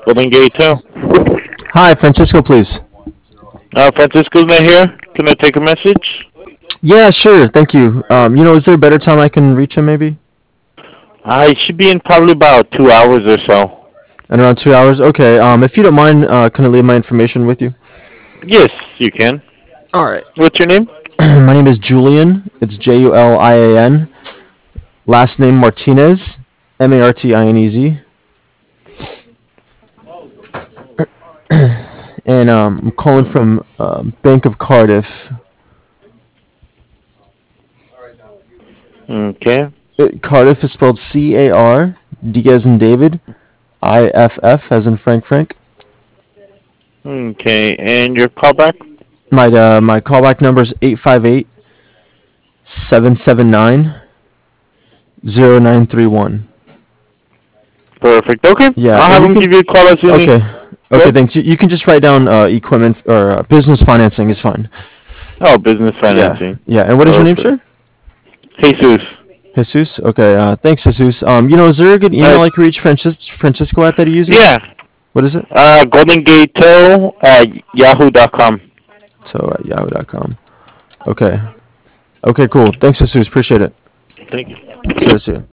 Golden Gate too. Hi, Francisco, please. Francisco's not here. Can I take a message? Yeah, sure. Thank you. Is there a better time I can reach him maybe? I should be in probably about 2 hours or so. In around 2 hours? Okay. If you don't mind, can I leave my information with you? Yes, you can. All right. What's your name? My name is Julian. It's Julian. Last name Martinez. Martinez. And I'm calling from Bank of Cardiff. Okay. Cardiff is spelled Card, D as in David, IFF as in Frank. Okay, and your callback? My callback number is 858-779-0931. Perfect. Okay, Yeah, I'll and have you him can. give you a call as soon as. Okay. Okay, Good. thanks. You can just write down equipment or business financing is fine. Oh, business Yeah. financing. Yeah. And what is your name, Perfect. sir? Jesus. Jesus. Okay. Thanks, Jesus. Is there a good Uh, email I can reach Francisco at that he uses? yeah. What is it? Golden Gate Tow at yahoo.com. So at yahoo.com. Okay. Okay. Cool. Thanks, Jesus. Appreciate it. Thank you. See you. See you.